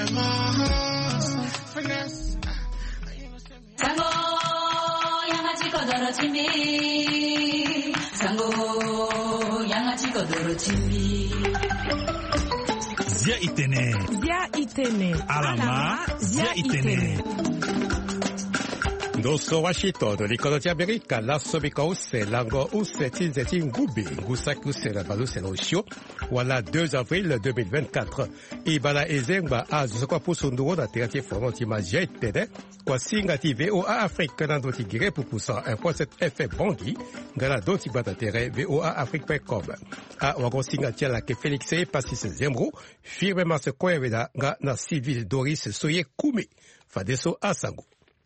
Sango 양아치 거더러 침비 Sango 양아치 거더러 침비 Zia itene alama zia itene Dosso Washington, l'École d'Amérique, la Sobika Ose, Lango Ose, Tinzeti Ngubi, Ngusak Ose, la Balose Rochio, voilà 2 avril 2024. Ibala Ezengba, Azusakwa Pusunduro, la Terratie Formantima Jetene, kwa Singati VOA Afrique, Nandoti Gire, Pupusa, 1.7 FM Bongi, Gala Doti Batatere, VOA Afrique.com. A Wagon Singatia, la ke Félix Passis Zembro, firme Masse Koyeveda, Ga na Civil Doris Soye Koumi, Fadeso Asango.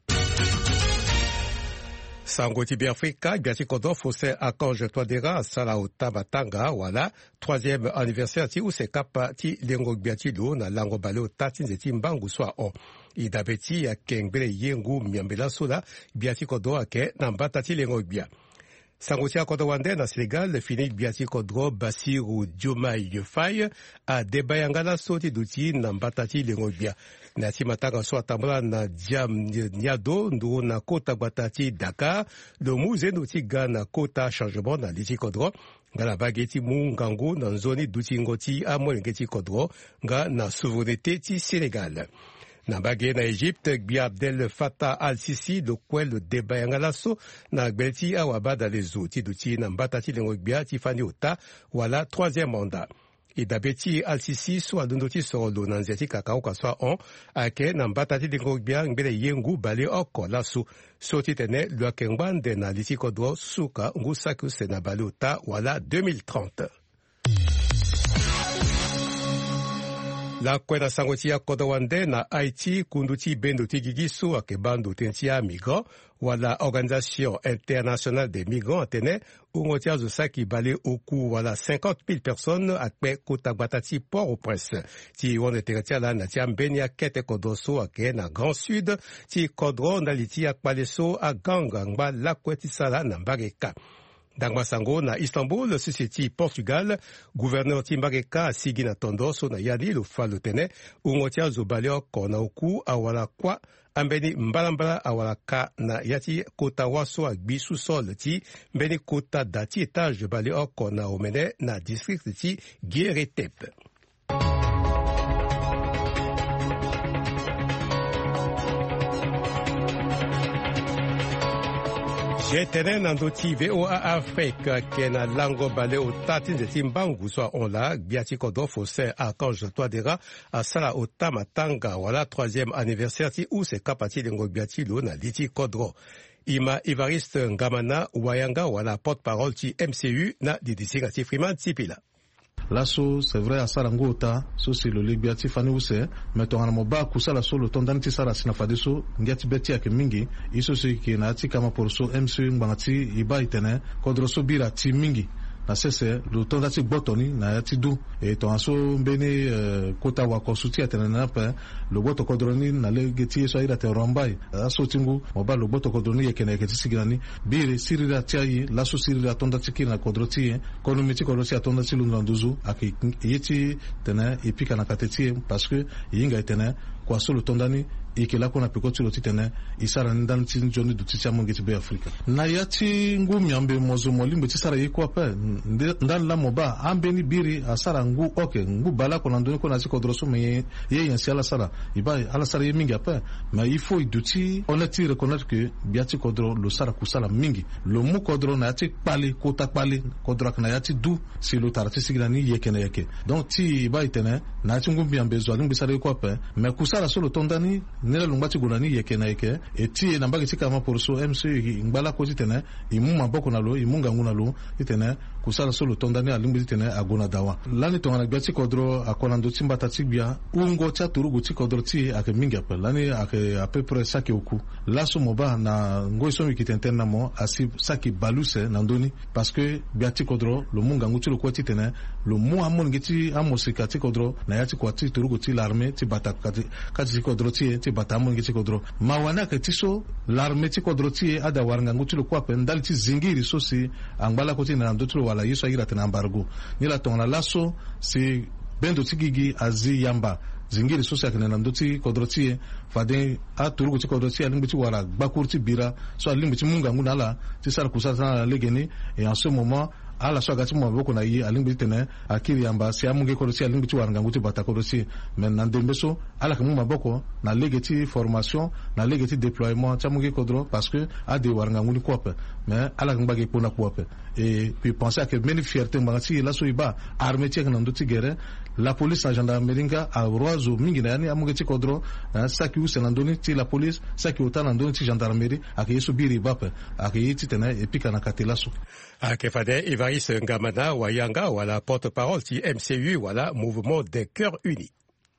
Sango Tibi Afrika, Biati Kodo, Fosse Akange Toadera, Salaota Batanga, voilà, 3e anniversaire, ti ou se kapa ti lengo biati lo, na lango baleo tatin zeti mbangu swa on. Idabeti, a kengbele yengu miambela sola, Biati Kodo, ake, nambata ti lengo bia. Sango Tia Kodo Wande, na Sénégal, fini Biati Kodro, Basiru, Diomaye Yefay, a debayangala soti duti, nambata ti lengo bia. Na Timatanga so atambula na Niado, ndo na kota Batati Dakar, le musée notiga na kota changement na Liti Kodro, nga la bageti Mungango, na zoni Doutingoti, a Molengeti Kodro, nga na souveraineté ti Sénégal. Na bagé na Égypte, Bi Abdel Fattah al-Sisi, le kwel le débat yangalaso, na gbelti awabada les outils d'outil na mbatati lengogbia Tifani Ota, voilà 3e mandat. Idabeti al-Sisi soit l'undoti sorolo nanzeti kakao kaswa on, ake na mbatati lengogbia ngbele yengu bale oko laso, soti tene luakengbande na Liti Kodro suka ngusaku se na bale Ota, voilà 2030. La kwena sangoti ya Kodowande na Haïti kunduti benduti gigisu ake bandu tentia migrants wala Organisation internationale des migrants atene ungotia zusaki bale oku wala 50 000 personnes akpe kutabatati Port-au-Prince ti wone teretia la na tia mbeni ya kete kodoso ake na Grand Sud ti kodro na liti akpaleso a ganga ngba la kweti sala na mbageka. Dangmasango na Istanbul, société Portugal, gouverneur Timbareka Sigina Tondoso na yadi lo falotene, ungotia zubaleo kona uku awala kwa, ambeni mbalambala awala ka na yati kota waso agbisu sol ti, mbeni kota dati etage baleo kona omene na district ti Gieretep. Jetene nandoti VOA Afrique kena lango bale o tatin de timbangu soit on la Biati Kodo Fosse Archange Toadera a sala o tamatanga voilà 3e anniversaire ti ou se kapati lengo Biati lo na Liti Kodro. Ima Ivariste Ngamana Wayanga wala porte-parole ti MCU na Didisigati Freeman Tipila. Lasso c'est vrai à Sarangota so c'est le libiati fani use mais ton moba kusala so le tondanti sara sina fadeso ngati beti ake mingi iso se ki na ati kama porso MC ngati iba itene kodroso bira ti mingi na sese le tondati botoni na ati du et ton aso mbene kota wa konsuti atene na pa le boto kodroni na le geti so ira te rombai aso tingu moba le boto kodroni yekene ke tisigani bire sirira tiayi lasso sirira tondati ki na kodroti konomiti kodrosi atondati lundanduzu ake yeti tene epika na kateti parce que yinga tene kwa solo tondani ikela kona pekoti lo titene isara ndan tin joni du titia mongeti be Afrika na yati ngumi ambe mozo molimbe tisara yiko pa ndan la moba ambeni biri asara ngu oke ngu bala kona ndoni kona sikodroso me ye yansi ala sara iba ala sara yemingi apa mais il faut iduti honnêtement reconnaître que biati kodro lo sara kusala mingi lo mu kodro na yati pali kota pali kodro kana yati du si lo tarati sigilani yekene yeke donc ti iba itene na yati ngumi ambe zo alimbe sara yiko pa mais kusala solo tondani nela lumbati gunani yeke na yeke eti na mbagi tika ma porso MC ngbala ko titene imu maboko na lo imunga nguna lo titene kusala solo tondani alimbi titene agona dawa lani tongana gbati kodro akona ndo timba tatibia ungo cha turugu ti kodro ti ake mingi apel lani ake à peu près saki oku laso moba na ngo isomi kitentena mo asi saki baluse na ndoni parce que biati kodro lo munga nguti lo ko titene lo mu amon ngiti amosika ti kodro na yati ko ti turugu ti l'armée ti kati kodro ti batamo ngiti kodro mawana ke tiso l'armée ti kodro ti ada waranga nguti lo ko apen dal ti zingiri so si angbala ko ti na ndotro wala yiso agira tena embargo ni la tongana laso si bendo tigigi azi yamba zingiri sosi akene na ndoti kodroti fade a turugo ti kodroti alimbi ti wara gbakurti bira so alimbi ti munga ngunala ti sara kusata na legeni et en ce moment ala so agati mo boko na yi alimbi tene akiri yamba si amunge kodroti alimbi ti wara nganguti bata kodroti men na ndembeso ala kamu maboko na legeti formation na legeti déploiement ti amunge kodro parce que a de wara nganguni kope mais ala ngbage pona kope et puis penser à que meni fierté mbangati la so iba armée ti kana ndoti guerre la police na gendarmerie a roazo mingi na yani amunge ti kodro saki usenandoni ti la police saki utanandoni ti gendarmerie akayi so biri bape akayi ti tene epika na katelaso Akefade Evariste Ngamana Wayanga wala porte-parole ti MCU wala Mouvement des Cœurs Unis.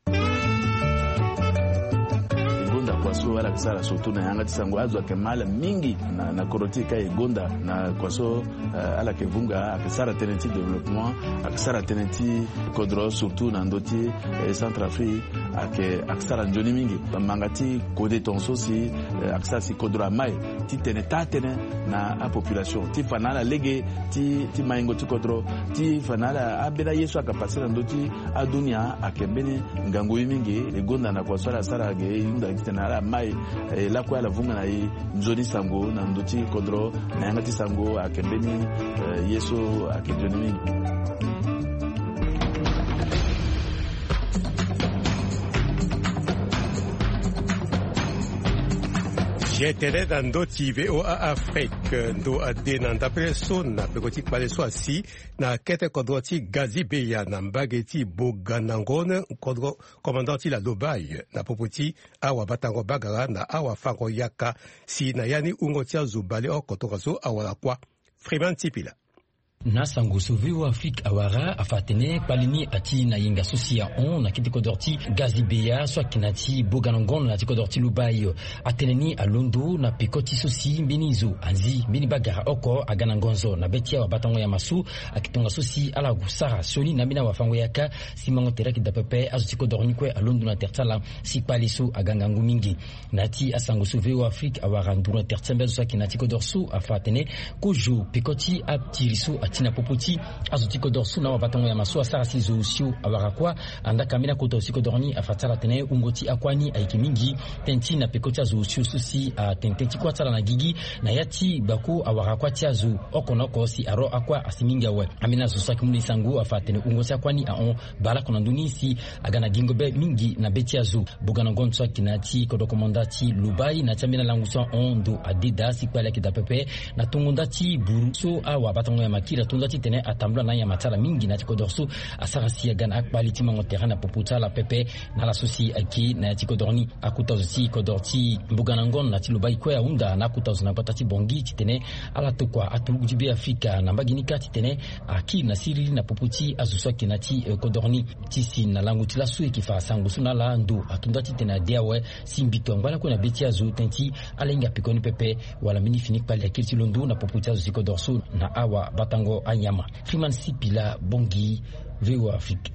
Kwaso wala kisara surtout na yanga tisango azo akemala mingi na korotika egonda na kwaso ala kevunga akisara tenenti développement akisara tenenti kodro surtout na ndoti Centrafrique akisara njoni mingi mangati kode tonso si akisara si kodro mai ti tene na a population ti fanala lege ti maingo ti kodro ti fanala abela yesu akapasira ndoti adunia akembeni ngango mingi egonda na kwaso ala sara ge inda kitena mai la kwa la vunga na yi nzoni sango na ndoti kodro na yangati sango akembeni yeso akejoni. J'étais dans ndoti VOA Afrique ndo adena ndapele so na pekoti pale so asi na kete kodroti Gazi Beya na mbageti Boganangone kodro komandati la Lobai na popoti awa batango bagara na awa fango yaka si na yani ungotia zubale o kotokaso awala kwa Freeman Tipila. Na sango sauvé Afrique awara afatene palini ati na yinga sosia on na kitiko dorti Gazi Beya so kinati Boganangon na kitiko dorti Lubai ateneni alondo na pikoti sosi mbinizo anzi mbini bagara oko aganangonzo na betia wa batango ya masu akitonga sosi ala gusara soni na mina wafango yaka simango teraki da pepe azutiko dorni kwe alondo na tertala si paliso agangangu mingi nati asango sauvé Afrique awara ndura tertsembe so kinati ko dorso afatene kojo pikoti atiriso atina popoti azutiko dorsu na wabatango ya maso asara sizo usio awarakwa andaka mina kota usiko dorni afatala tene ungoti akwani aiki mingi tenti na pekoti azo usio susi tenteti kwa tala na gigi na yati bako awarakwa tiazo okonoko si aro akwa asiminga we amina susaki muni sangu afatene ungoti akwani on bala konanduni si agana gingobe mingi na betiazo Boganangon so kinati kodokomandati Lubai na chamina langusa ondo adida si pala kidapepe na tungondati buru so awa batango ya makira tundati tene atambla na ya matala mingi na tikodorso asarasi gana akbali timango terana poputa la pepe na la sosi aki na tikodorni akutazuti kodorti Boganangon na Lubai kwa unda na kutazu na patati bongi tene ala tokwa atulugujibe Afrika na mbaginika tene aki na sirili na poputi azuswa kinati kodorni tisi na langu tilasu ekifa sangu suna la ndo atundati tene diawe simbito ngala kwa na betia zo tenti alenga pikoni pepe wala mini finik pali akirti londo na poputi azuti kodorso na awa batango anyama. Freeman Sipila Bongi VOA Afrique.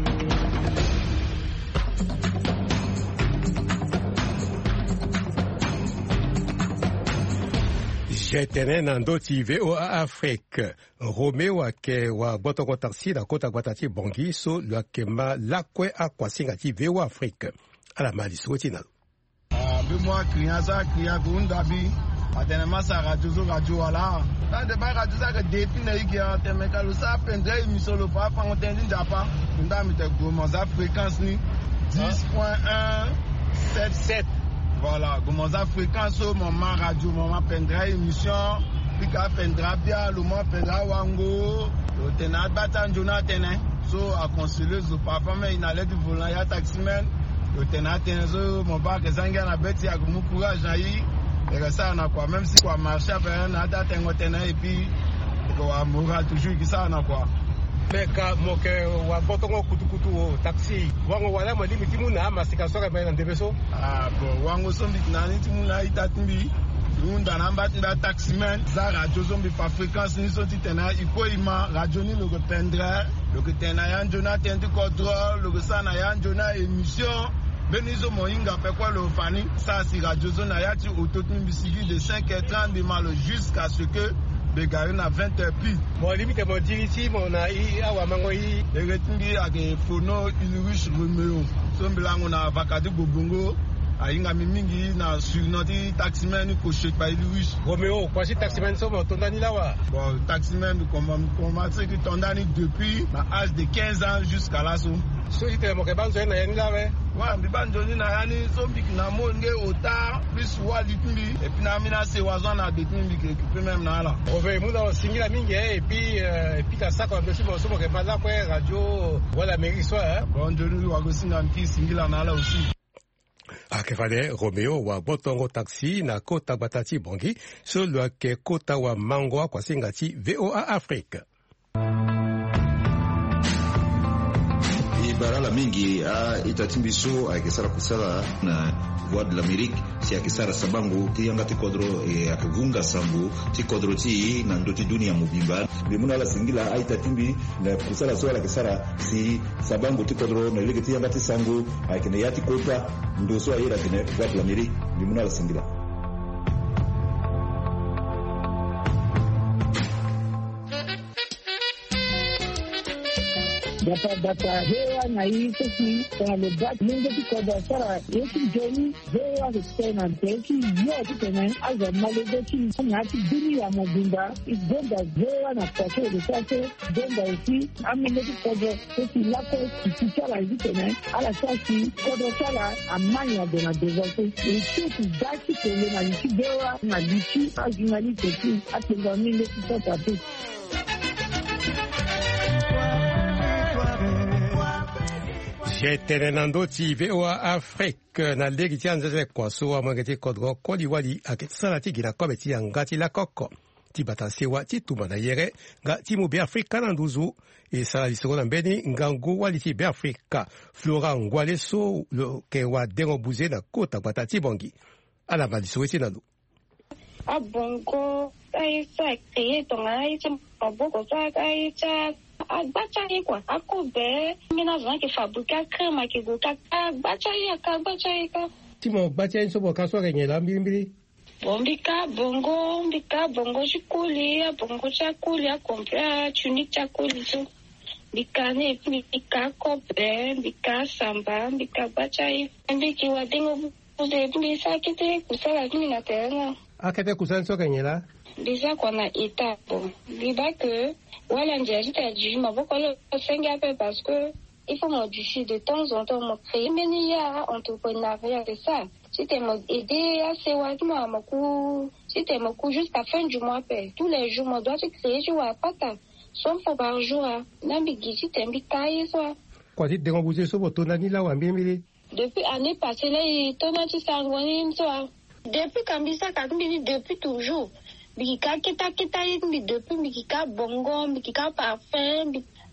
J'étais dans ndoti VOA Afrique Romeo ke wa botongo taxi na kota gwatati Bongi so la kema lakwe akwasinga ti VOA Afrique ala mali sotina. Moi crianza cria kundabi atene masa radio wala ta de ba radio sa ke depuis na ikia teme kalu sa pendre émission le pa pa ontendi japa nda mi te gomoza fréquence ni 10.177 voilà gomoza fréquence au moment radio moment pendre émission pika pendra bia le moment pendra wango le tenat batan jonathan so a conseiller zo papa mais il allait du volant ya taximan le tenat tenzo mon ba ke zanga na beti ya kumukura jayi et ça na quoi même si quoi marcher après na date ngotena et puis quoi moral toujours qui ça na quoi mais ka moke wa botongo kutukutu taxi wango wala mo limiti muna masika soka ba ndebeso bon wango sombi na niti muna itatimbi unda namba tinda taximan za radio zombi pa fréquence ni so titena iko ima radio ni le pendre le tena ya Jonathan du contrôle le sana ya Jonathan émission Benizo Moinga fait quoi le fani ça si radio zone ayati autotune bisigi de 5h30 de mal jusqu'à ce que begari na 20 pi mo limite mo dirisi mo na I awa mango I eretingi ake fono Louis Romeo so mbilango na vakadi bobongo ainga mingi na surinoti taximen ko shek pa Louis Romeo kwa si taximen so mo tondani lawa bon taximen commencé ki tondani depuis na âge de 15 ans jusqu'à là so ite mo ke banzo na yani lawe wa mbibanzo ni na yani so mbiki na monde ota plus wali tumbi et puis na mina se wazana de tumbi que peut même na la ove muna singila mingi et puis ka sako ndosi mo so mo ke mala kwa radio wala meri so bon joni wa go singa mki singila na la aussi akefale Romeo wa botongo taxi na kota batati bongi solo ke kota wa mango kwa singati VOA Afrique barala mingi itatimbiso akisara kusala na Voix de l'Amérique si akisara sabangu tianga tikodro akivunga sambu tikodro ti na ndoti dunia mubimba bimuna la singila itatimbi na kusala so akisara si sabangu tikodro na lege tianga tisangu akine yati kota ndoso ayira kine Voix de l'Amérique bimuna la singila Data hewa na hii sisi kwa lebat mungu tikoda sara yeki joni hewa histena teki yote tena aza malezeki nyati dunia mobimba igonda hewa na kwa de sase gonda usi amene tikoda sisi lako kisara hivi tena ala sasi kodo sara amanya de na dezote isi daki tele na nchi hewa na lichi ajinali teki atenga mingi tikoda tu Tenenando ti VOA Afrique na legi ti anzeze kwa so amangeti kodro koli wali akitsala ti gina kobe ti angati la koko ti batasewa ti tuma na yere nga ti mu be Afrika na nduzu e sala lisoko na mbeni ngangu wali ti be Afrika Flora ngwale so lo ke wa dengo buze na kota bata ti bongi ala maliso ti nalo abongo ai sa ke to ngai ti aboko sa kai cha agbachaye kwa akobe mina zan ke fabrika crème ke go ka agbachaye ka timo agbachaye so bo ka so renyela mbimbiri bombika bongo chikuli bongo chakuli akompra chuni chakuli so bikane bika kobe bika samba bika agbachaye mbiki wa dengo buze mbisa kete kusala mina tena akete kusala so renyela déjà qu'on a étape liba que voilà j'ai dit ma beaucoup le senga peu parce que il faut modifier de temps en temps mon créer mais il y a entrepreneuriat de ça si tu m'aider à c'est ouais moi beaucoup si tu m'aides jusqu'à fin du mois tous les jours moi dois te créer tu vois pas ta 100 fois par jour na bigi si tu m'bikai ça quoi dit de rembourser so botona ni la wa mbimili depuis année passée là il tona ti sangwani so depuis kambisa kakmbini depuis toujours bikika kita yimbi depuis bikika bongo bikika parfum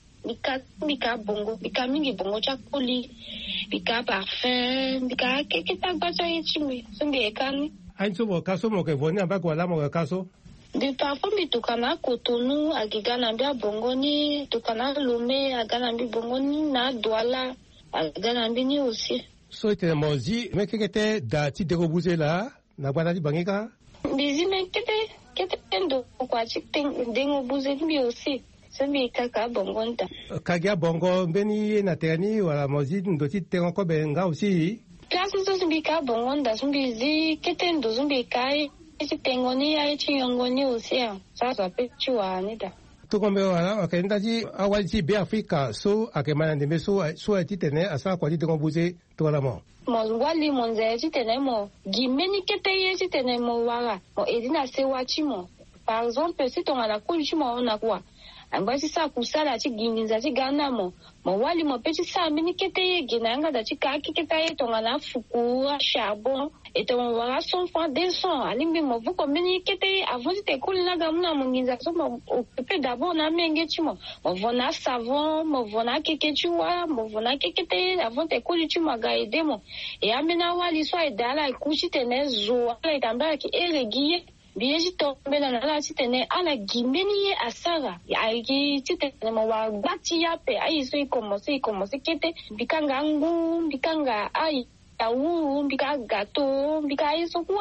bikika bongo bikika mingi bongo chakuli bikika parfum bikika kita bacha yichimi sunge ekani ainso bo kaso mo ke voni amba kwa la mo kaso bi parfum bitukana Cotonou agigana bia bongo ni tukana Lomé agana bi bongo ni na Douala agana bi ni aussi so ite mozi mekete da ti derobuze la na bwana di bangika bizi mekete ndo kwa chikten dengo buze mbi aussi sembi kaka bongo nta kagia bongo mbeni na terani wala mozi ndo ti tengo ko benga aussi classe so sembi ka bongo nda sembi zi keten ndo sembi kai iti tengo ni ya iti yongo ni aussi sasa pe chwa ni da to kombe wala akenda ji awali ti be Afrika so akemana ndembe so ati tene asa kwa ti tengo buze to la mo wali monze titene mo gimeni kete ye titene mo wara mo edina se wachi mo par exemple si ton ala kuli mo ona kwa amba si sa kusala ti giminza ti gana mo wali mo pe ti sa meni kete ye ginanga da ti ka kete ye ton ala fuku charbon et ton wara son fois descend alimbi mo vuko meni kete ye avant ti te kuli na gamuna mo nginza so mo occupé d'abord na menge ti mo vona savon mo vona keke ti wa mo vona kete ye avant te kuli ti mo ga aider mo e amena wali so edala ikuchi tene zo ala itamba ki eregie bieji tombe na la titene ala gimeni ye asara aiki titene mo wa gbati yape ayi so ikomosi kete bikanga ngu bikanga ai tawu bika gato bika iso kwa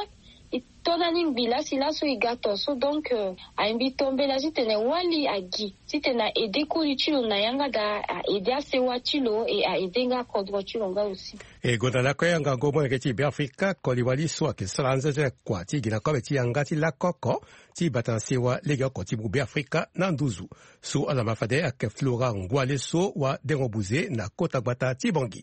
Tonaning bila sila so igato so donc aimbi tombe la jitene wali agi sitena aider kulichilo na yanga da aider asewa chilo et a aider nga kodro chilo nga aussi e gondala ko yanga ngomo ke ti Afrika ko liwali so ke salanza je kwa ti gina ko ti yanga ti la koko ti batansewa lega ko ti bu Afrika na nduzu so ala mafade ak Flora Ngwale so wa dengobuze na kota gbata ti Bongi.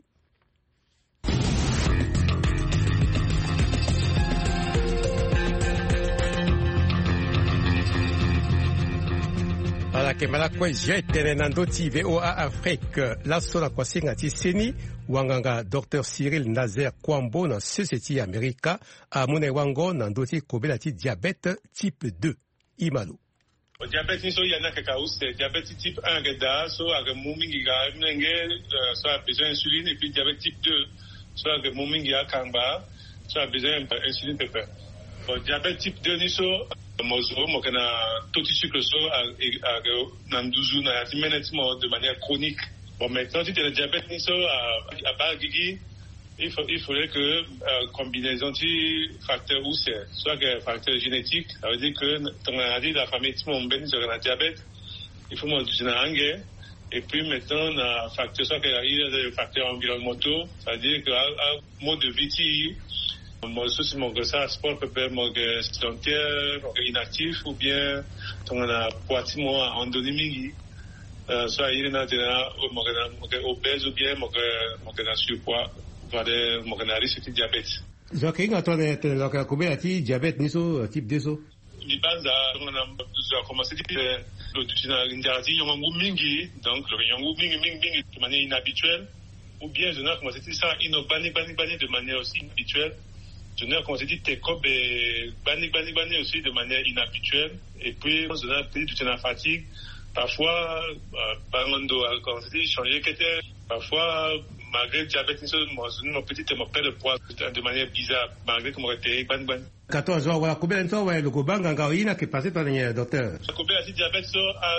Ala ke mala kwa jetene nandoti VOA Afrique la sola kwa singa ti seni wanganga Dr Cyril Nazer Kwambo na Société America a mune wango nandoti kobela ti diabète type 2 imalo. Diabète ni so yana kaka use diabète type 1 geda so aga mumingi ga nenge so a besoin d'insuline et puis diabète type 2 so aga mumingi ya kamba so a besoin d'insuline pepe. Diabète type 2 ni so mozo mokana toti sucre so a nanduzu na timenetimo de manière chronique. Bon maintenant si tu as le diabète ni so à bagigi il faudrait que combinaison de facteurs ou c'est soit que facteurs génétiques, ça veut dire que dans la famille mon ben sur le diabète il faut manger na ange et puis maintenant na facteur soit que il y a des facteurs environnementaux, ça veut dire que mode de vie moi aussi mon ça sport peut être mon sédentaire inactif ou bien ton na poitrimo endonymie soit il y a des obèse ou bien mon surpoids vale mokanari c'est diabète. Je crois que toi le combien ti diabète ni so type 2 so. Ni banza on a commencé le tutina indardi yongu mingi donc le yongu mingi de manière inhabituelle ou bien je n'ai commencé ça bani de manière aussi inhabituelle. Je n'ai commencé te kobe bani aussi de manière inhabituelle et puis je n'ai pris toute la fatigue parfois bangondo a commencé changer parfois malgré le diabète, mon petit me perd le poids de manière bizarre, malgré que mon été ban. 14 ans, voilà, combien de temps, ouais, le Goban, Gangaïna, qui est passé par le docteur? Combien de diabète,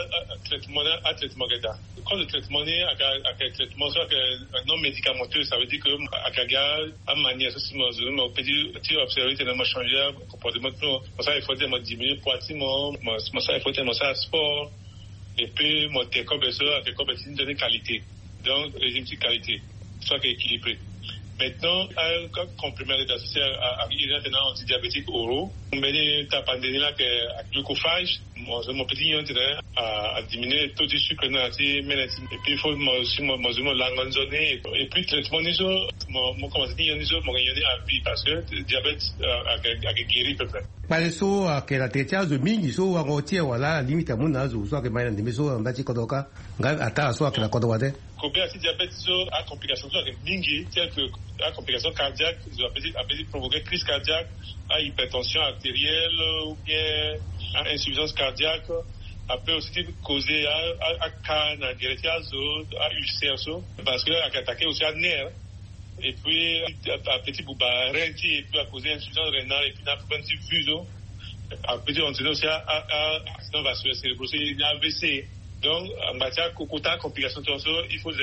à traitement, quand le traitement est, à traitement, soit non médicamenteux, ça veut dire que, à Kaga, à manière, mon petit observé, tellement changé, comportement, ça, il faut dire, mon diminuer poitrement, ça, il faut dire, mon sport, et puis, mon técob, c'est une donnée qualité. Donc, régime de qualité, soit équilibré. Maintenant, un complément d'associé à un antidiabétique oraux, on met ta pandémie là à glucophage, mon petit yon à diminuer le taux de sucre dans la et puis il faut aussi mon langonzoné et puis traitement niso, mon commencé dire niso, mon yoni à puis parce que le diabète a guéri peu près. Par eso que la tetia de mingi so wa ngotie wala limite mon azu so que maina ndimiso mbati kodoka ngai ata so que la kodowade. Combien de diabète a complications mingi telles que a complications cardiaques, a provoquer crise cardiaque, à hypertension artérielle ou bien à insuffisance cardiaque, peut aussi causer à canne, à ulcère, parce que a attaqué aussi à nerf. Et puis à petit bouba renti et puis à causer insuffisance rénale et puis à petit fuseau. À petit on aussi à accident vasculaire cérébraux, c'est AVC. Donc, en matière de complications, il faut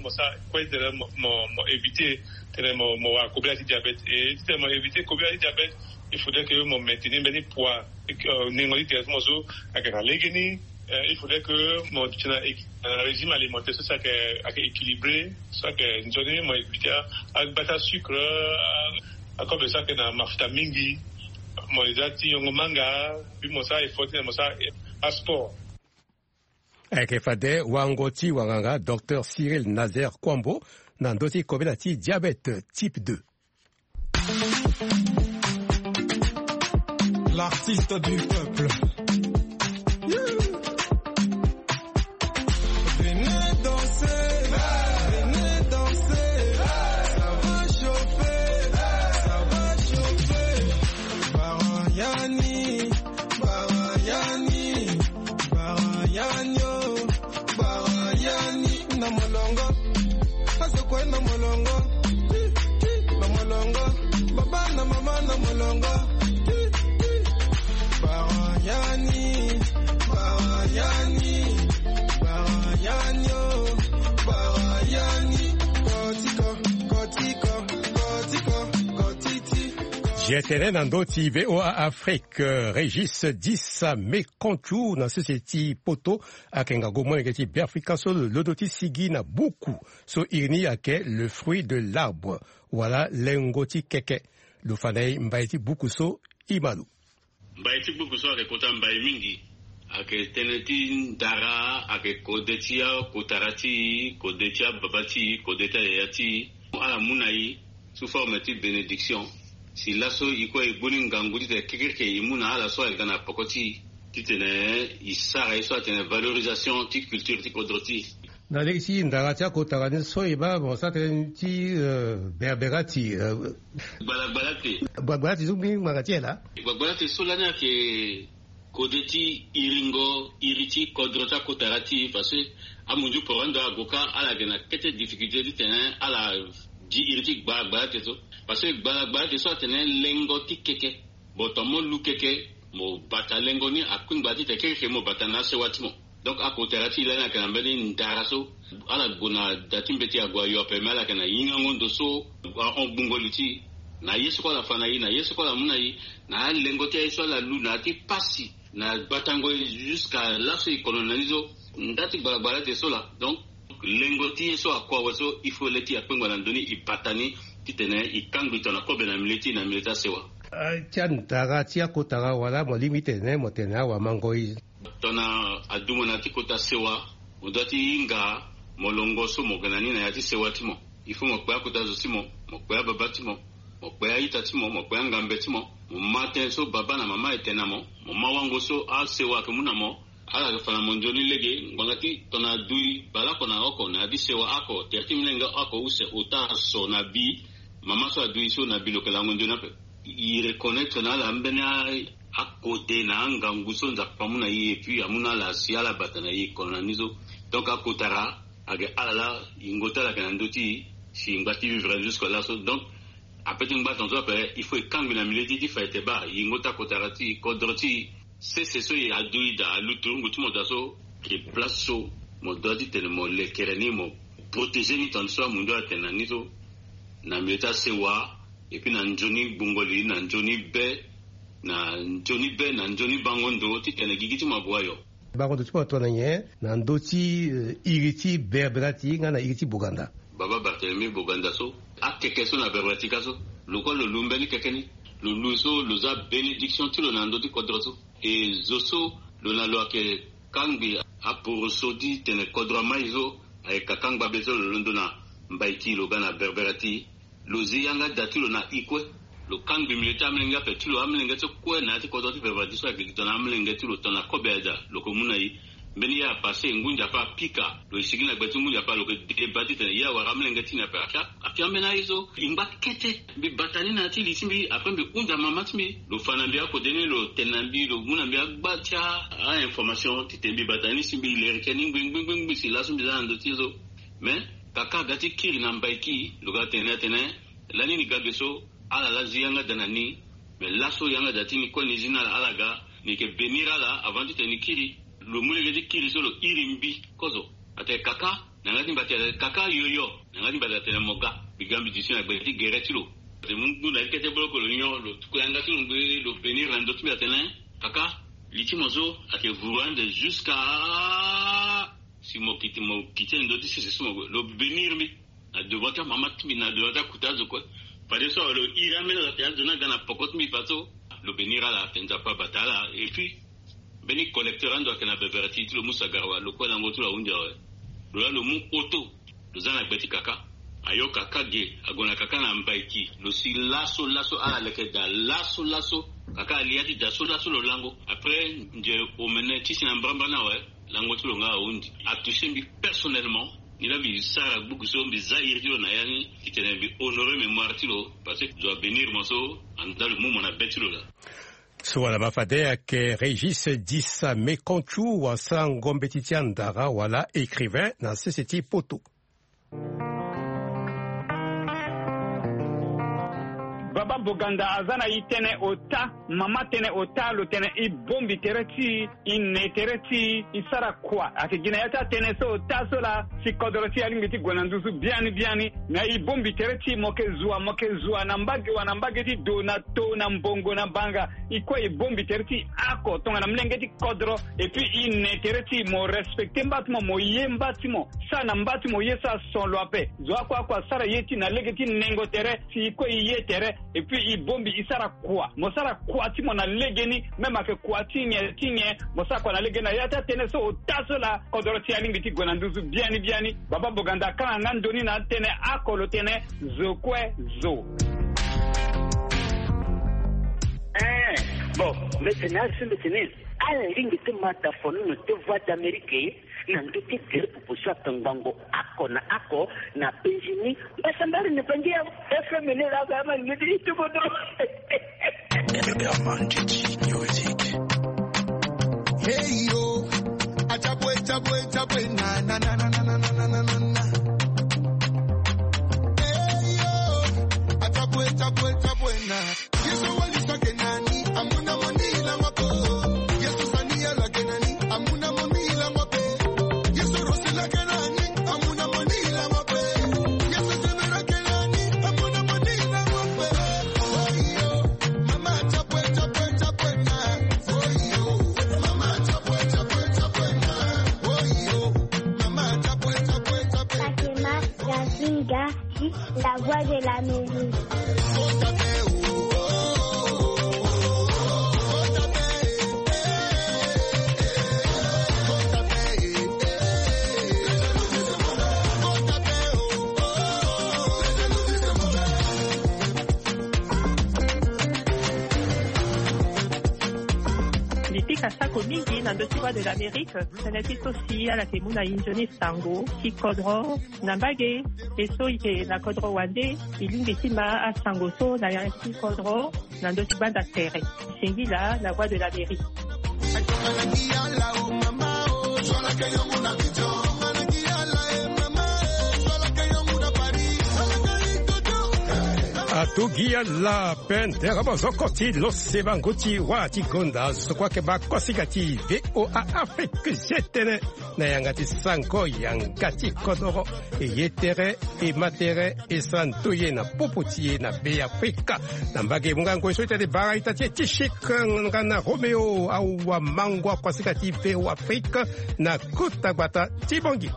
éviter le diabète. Et si je éviter le diabète, il faudrait que je maintienne mes poids. Il faudrait que mon régime alimentaire soit équilibré, soit que je éviter à battre sucre, à comme ça que ma vitamine D, mon idati manga, puis mon ça il faut à sport. Eke fade wangoti wanganga Dr Cyril Nazer Kwambo nandoti kobelati diabète type 2. L'artiste du peuple. Venez danser, venez danser, ça va chauffer, ça va chauffer. Barayani, Barayani, Barayani. Na molongo, asokwe na molongo, na molongo, baba na mama na molongo, Barayani, Barayani, Barayani, Barayani, Kotiko, Kotiko, Kotiko, Kotiti. JTN Nandoti VOA Afrique Régis 10 Mekonchu na société poto akenga gomo ngeti Biafrika so lodoti sigi na beaucoup so irni ake le fruit de l'arbre voilà lengoti keke le fanay mbaiti beaucoup so imalu mbaiti beaucoup so ake kota mbai mingi ake teneti ndara ake kodetia kotarati kodetia babati kodeta yati ala munai sous forme de bénédiction si laso iko ibuni ngangudi de kekeke imuna ala so elgana pokoti titene isara iso atene valorisation ti culture ti kodroti na lexi ndaratia kotarani so iba bon ça ti berberati balagbalati zumbi magatiela balagbalati solana ke kodeti iringo iriti kodrota kotarati parce que amunju poranda agoka ala gena kete difficulté titene ala di iriti balagbalati so parce que balagbalati so atene lengo ti keke botomo lu keke mo bata lengo ni akun bati te keke mo bata na se watimo donc akoterati lana kana mbeni ndaraso ala gona datimbeti agwa yo pemela kana yinga ngondo so on bungoliti na yesu ko la fana yi na yesu ko la muna yi na lengo ti so la luna ti pasi na batango jusqu'à la se colonializo ndati balagbalati so la donc lengo ti so akwa waso il faut leti apengwa na ndoni ipatani titene ikangwito na kobe na milita sewa tiantara tia kotara wala mo limite ne mo tena wa mangoi tona adumo na tikota sewa udati inga molongo so mo ganani na yati sewa timo ifo mo kwa kota simo mo kwa baba timo mo kwa ita timo mo kwa ngambe timo mo mate so baba na mama etenamo mo mawango so a sewa kemunamo ala fana monjoni lege ngati tona dui bala kona oko na di sewa ako tertimlenga ako use uta so na bi mama so adui so na bi lokela ngonjona pe i reconnaître na la mbena à côté na nganguso nza pamuna yi et puis amuna la siala batana yi kolonizo donc à kotara age ala ingota la kanandoti si ngati vivre jusqu'à là donc après une bataille on il faut quand la milité di faite ba ingota kotarati kodroti c'est ça y a duida lutungu tout monde so que place so mododi tellement le kereni mo protéger ni ton so mundo atenanizo na milita sewa et puis na njoni bungoli na njoni be na njoni bangondo titene gigiti mabwayo bangondo tipo tonanye na ndoti iriti berberati ngana iriti buganda baba Barthélemy Buganda so akeke so na berberati kaso loko lo lumbeni kekeni lo luso lo za bénédiction tilo na ndoti kodroso et zoso lo na lo ake kangbi aporosodi tene kodra maizo ay kakangba bezo lo londona mbaiti lo gana berberati lo ziyanga datilo na ikwe lo kangbi milita amlenga petilo amlenga to kwe na ati kodoti berberati so ake kitona amlenga tilo tona kobeja lo komuna yi beni ya passé ngunja pa pika lo isigina gbetu ngunja pa lo ke debati tene ya wa amlenga tina pa akiambena hizo imba kete bi batani na ati lisimbi après bi unja mamatmi lo fanambia ko deni lo tenambi lo munambia gbatia a information titembi batani simbi le rekeni ngwingwingwi si la sumbi za ndotizo mais kaka gati kiri na mbaiki luga tene lani ni gabeso ala la ziyanga danani mais laso yanga dati ni ko ni zina alaga ni ke benira la avant de tenir kiri lo mulege di kiri solo irimbi kozo ate kaka nangati mbate kaka yoyo nangati mbate tene moga bigambi disina gbeti geretilo de mungu na kete bolo kolonyo lo tukuyanga tu ngbe lo benira ndo tumi atene kaka litimozo ate vuande jusqu'à si mo kiti ndo disi se sumo lo benir mi na devota mama timi na devota kutazo ko pare so lo irame la te azona gana pokot mi pato lo benira la tenza pa batala et puis beni collecteur ndo kana beverati lo musa garwa lo ko na ngotu la unja lo mu auto lo zana gbeti kaka ayo kaka ge agona kaka na mbaiki lo si laso ala leke da laso kaka aliati da so lo lango après nje omene tisi na mbamba na we lango tulo nga undi a touché mbi personnellement il a vu ça beaucoup so mbi zaire tilo na yani kitene bi honorer mémoire tilo parce que doit bénir moso anda le moment na betilo la Swala mafadea ke Régis 10 Mekonchu wa Sangombetitiandara wala écrivain na société poto. baba boganda azana itene ota mama tene ota lo tene I bombi tereti I ne tereti I sara kwa ati gina yata tene so ota so la si kodorosi alingiti gwanandusu biani na I bombi tereti moke zua na mbage ti donato na mbongo na banga ikwa I bombi tereti ako tonga na mlengeti kodro et puis I ne tereti mo respecte mbatimo mo ye mbatimo sa na mbatimo ye sa son loape zoa kwa sara yeti na legeti nengo tere si ikwa ye tere et puis I bombi isara kwa mo sara kwa timo na legeni mema ke kwa tinye mo sara kwa na legeni na yata tene so otaso la kodoro ti alingiti gwanandusu biani baba boganda kan ngandoni na tene akolo tene zokwe zo. Bon, maintenant, alingiti matafono no te voix d'Amérique na ndoki tere pupushwa tangango ako na Benjamin basambali ne pangia FM ne la kama ngidi tubodo Hey yo achapwe na hey yo achapwe na yeso wali sake nani amuna monila ngoko yeso sania la kenani amuna monila ngoko yeso rosila kenani amuna monila ngoko yeso tebera kenani amuna monila ngoko oh yo mama chapwe na oh yo mama chapwe na oh yo mama chapwe Fatima Yasinga la voix de l'Amérique. Kasako mingi na ndoki voix de l'Amérique sanati sosi ala ke muna injoni sango ki kodro na mbage eso ike na kodro wande ilingi tima a sango so na ya ki kodro na ndoki banda tere singila la voix de l'Amérique. Atugia la pentera bozokoti lose banguti wati gonda sokwake bakosigati VOA Afrique jetene na yangati sanko yangati kodoro yetere matere santuye na poputie na be Afrika na mbage mungango soite de baraita tishik ngana Romeo au mangwa kosigati VOA Afrique na kutagbata tibongi.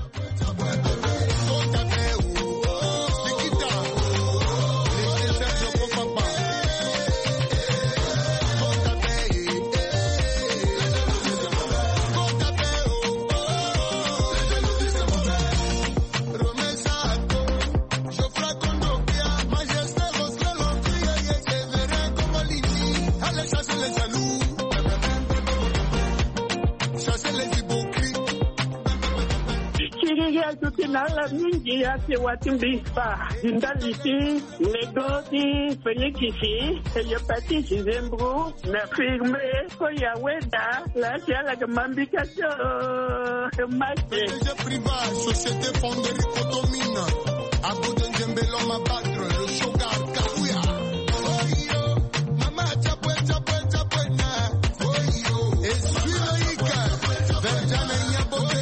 Nala mingi ya se watimbisa indalisi negoti felikisi eyopati zembro na firme ko ya weda la siala gamambika to mache privat société fondée Cotomina Abu Djembelo Mabatre le Shogar Kaouya oyo mama chapwe na oyo eswika verjana nyaboke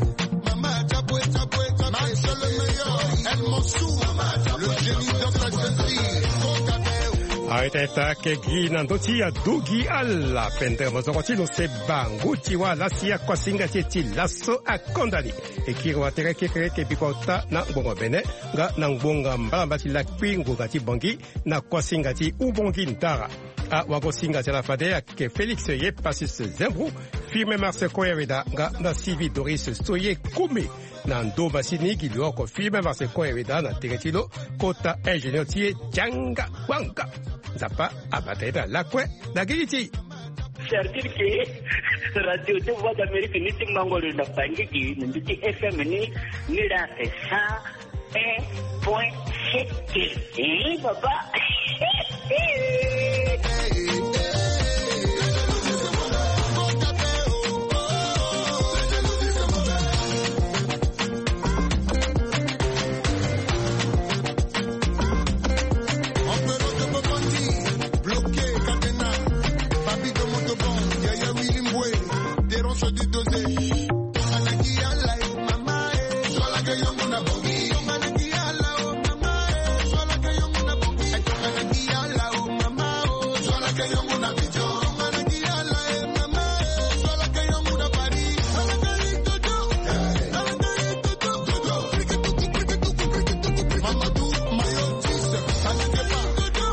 Aiteta kegi nandoti ya dugi alla pente mozokoti no sebanguti wa lasia kwa singa cheti laso akondani ekiro atere kekere bikota na ngongo bene nga na ngonga mbamba ti la kwingo gati bongi na kwa singa ti ubongi ntara a wago singa ti la fade ke Félix ye pasis zembru firme Marse Koyeweda nga na Sylvie Doris Soye Kume na ndo basini gilioko firme Marse Koyeweda na teretilo kota ingénieur tie Janga Wanga Zapa abateta lakwe na giti c'est-à-dire que radio de voix d'Amérique ni tingangolo na bangiki ndi FM ni la 101.7 baba